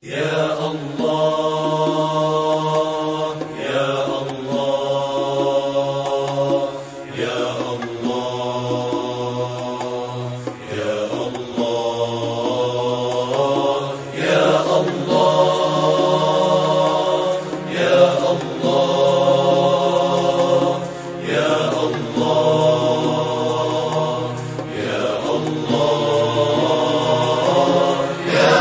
يا الله يا الله يا الله يا الله يا الله يا الله يا الله يا الله يا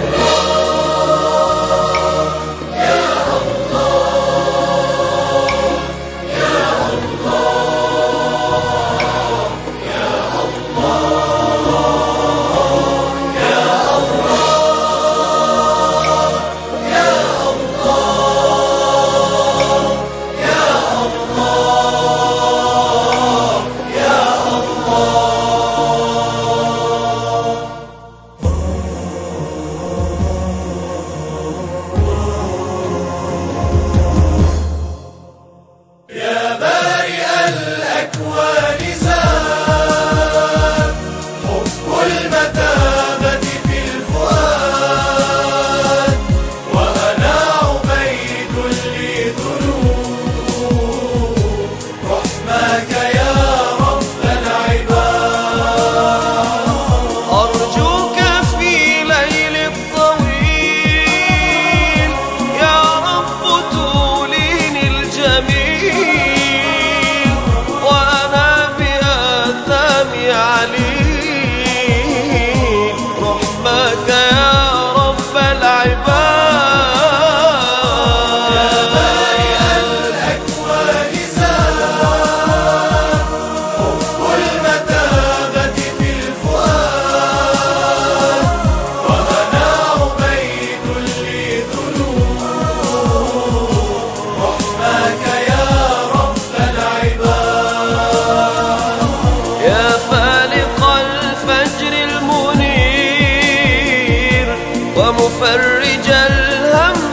ومفرج الهم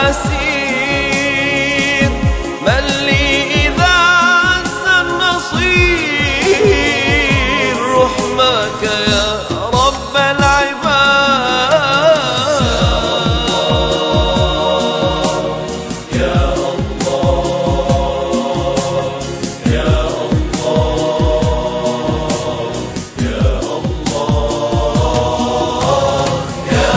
العسير، من لي إذا عز النصير، رحمك يا رب العباد. يا الله يا الله يا الله يا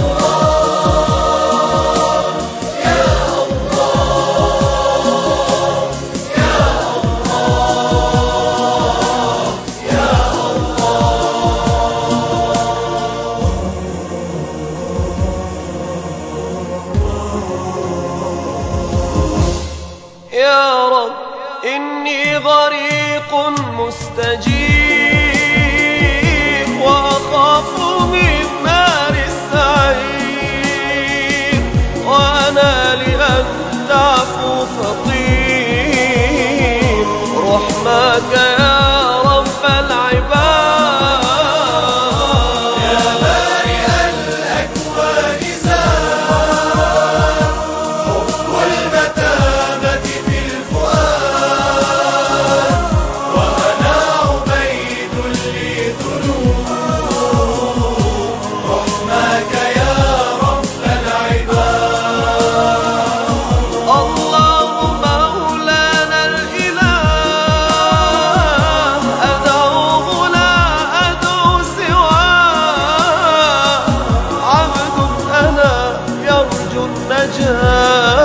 يا رب إني غريق مستجير، وأخاف من نار السعير، وأنا لأن تعفو فطير، رحمك يا رب العباد. يا بارئ الأكوان زاد حب المتامة في الفؤاد، وأنا عبيد لذنوب، رحمك يا رب العباد. الله مولانا الإله، أدعوه لا أدعو سواه، عبد أنا يرجو النجاة،